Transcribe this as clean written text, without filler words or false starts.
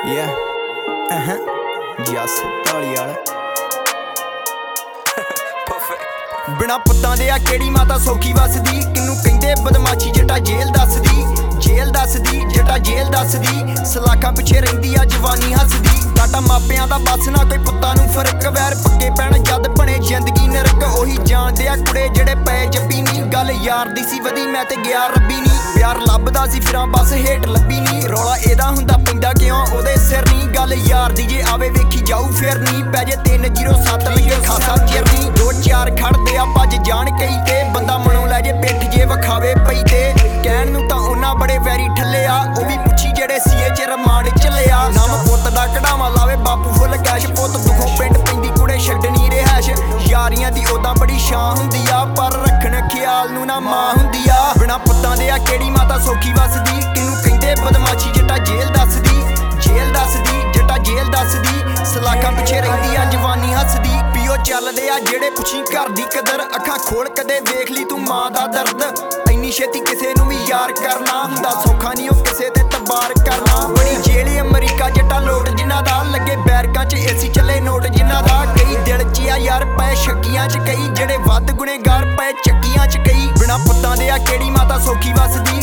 Yeah. ਜੱਸ ਢਾਲੀ ਵਾਲਾ ਬਿਨਾ ਪੁੱਤਾਂ ਦੇ ਆ ਕਿਹੜੀ ਮਾਤਾ ਸੌਖੀ ਵਸਦੀ। ਕਿਨੂੰ ਕਹਿੰਦੇ ਬਦਮਾਸ਼ੀ ਜਟਾ ਜੇਲ੍ਹ ਦੱਸਦੀ। ਜੇਲ੍ਹ ਦੱਸਦੀ ਜਟਾ ਜੇਲ੍ਹ ਦੱਸਦੀ। ਸਲਾਖਾਂ ਪਿੱਛੇ ਰਹਿੰਦੀ ਆ ਜਵਾਨੀ ਹੱਸਦੀ। ਸਾਡਾ ਮਾਪਿਆਂ ਦਾ ਬਸ ਨਾ ਕੋਈ ਪੁੱਤਾਂ ਨੂੰ ਫਰਕ। ਵੈਰ ਪੱਕੇ ਪੈਣ ਜਦ ਬਣੇ ਜ਼ਿੰਦਗੀ ਨਰਕ। ਉਹੀ ਜਾਣਦੇ ਆ ਕੁੜੇ ਜਿਹੜੇ ਪਏ ਜੱਬੀ ਨੀ। ਗੱਲ ਯਾਰ ਦੀ ਸੀ ਵਧੀ ਮੈਂ ਤੇ ਗਿਆ ਰੱਬੀ ਨੀ। ਪਿਆਰ ਲੱਭਦਾ ਸੀ ਫਿਰਾਂ ਬਸ ਹੇਠ ਲੱਭੀ ਨੀ। ਰੌਲਾ ਇਹਦਾ ਹੁੰਦਾ ਪੈਂਦਾ ਕਿਉਂ ਉਹਦੇ ਸਿਰ ਨੀ। ਗੱਲ ਯਾਰ ਦੀ ਜੇ ਆਵੇ ਵੇਖੀ ਜਾਊ ਫਿਰ ਨੀ। ਪੈ ਜੇ 307 ਲੱਗੇ ਖਾਸਾ ਚਿਰ ਨੀ। 2-4 ਖੜਦੇ ਆ ਭੱਜ ਜਾਣ ਕਈ ਤੇ। ਬੰਦਾ ਮਨੋਂ ਲੈ ਜੇ ਪਿੱਠ ਜੇ ਵਿਖਾਵੇ ਪਈ ਤੇ। ਕਹਿਣ ਨੂੰ ਤਾਂ ਉਹਨਾਂ ਬੜੇ ਵੈਰੀ ਠੱਲੇ ਆ। ਉਹ ਵੀ ਪੁੱਛੀ ਜਿਹੜੇ ਸੀਏ ਚ ਰਮਾਂਡ ਚੱਲਿਆ। ਨਾਮ ਪੁੱਤ ਦਾ ਕਢਾਵਾ ਲਾਵੇ ਬਾਪੂ ਫੁੱਲ ਕੈਸ਼। ਪੁੱਤ ਦੁਖੋਂ ਪਿੰਡ ਪੈਂਦੀ ਕੁੜੇ ਛੱਡਣੀ ਰਿਹਾਇਸ਼। ਯਾਰੀਆਂ ਦੀ ਉਦਾਂ ਬੜੀ ਛਾਂ ਹੁੰਦੀ ਆ ਪਰ ਰੱਖਣ ਖਿਆਲ ਨੂੰ ਨਾ ਮਾਂ ਹੁੰਦੀ ਆ। ਬਿਨਾ ਪੁੱਤਾਂ ਦੇ ਆ ਕਿਹੜੀ ਮਾਤਾ ਸੌਖੀ ਵਸਦੀ। ਕਿਨੂੰ ਕਹਿੰਦੇ ਬਦਮਾਸ਼ੀ ਜਟਾ ਜੇਲ੍ਹ ਦੱਸਦੀ। ਜੇਲ੍ਹ ਦੱਸਦੀ ਜਟਾ ਜੇਲ੍ਹ ਦੱਸਦੀ। ਸਲਾਖਾਂ ਪਿੱਛੇ ਰਹਿੰਦੀ ਆ ਜਵਾਨੀ ਹੱਸਦੀ। ਪੀਓ ਚੱਲਦੇ ਆ ਜਿਹੜੇ ਪੁੱਛੀ ਘਰ ਦੀ ਕਦਰ। ਅੱਖਾਂ ਖੋਲ ਕਦੇ ਵੇਖ ਲਈ ਤੂੰ ਮਾਂ ਦਾ ਦਰਦ। ਇੰਨੀ ਛੇਤੀ ਕਿਸੇ ਨੂੰ ਵੀ ਯਾਰ ਕਰਨਾ ਹੁੰਦਾ ਸੌਖਾ ਨਹੀਂ ਉਹ ਕਿਸੇ ਤੇ ਤਬਾਰ ਕਰਨਾ। ਬੜੀ ਜੇਲ੍ਹ ਅਮਰੀਕਾ ਜੱਟਾ ਲੋਟ ਜਿਨ੍ਹਾਂ ਦਾ। ਲੱਗੇ ਬੈਰਕਾਂ ਚ ਏਸੀ ਚੱਲੇ ਨੋਟ ਜਿਨ੍ਹਾਂ ਦਾ। ਕਈ ਦਿਲ ਚ ਆ ਯਾਰ ਪਏ ਸ਼ੱਕੀਆਂ ਚ। ਕਈ ਜਿਹੜੇ ਵੱਧ ਗੁਨੇਗਾਰ ਪਏ ਚੱਕੀਆਂ ਚ। ਕਈ ਬਿਨਾ ਪੁੱਤਾਂ ਦੇ ਆ ਕਿਹੜੀ ਮਾਤਾ ਸੌਖੀ ਵਸਦੀ।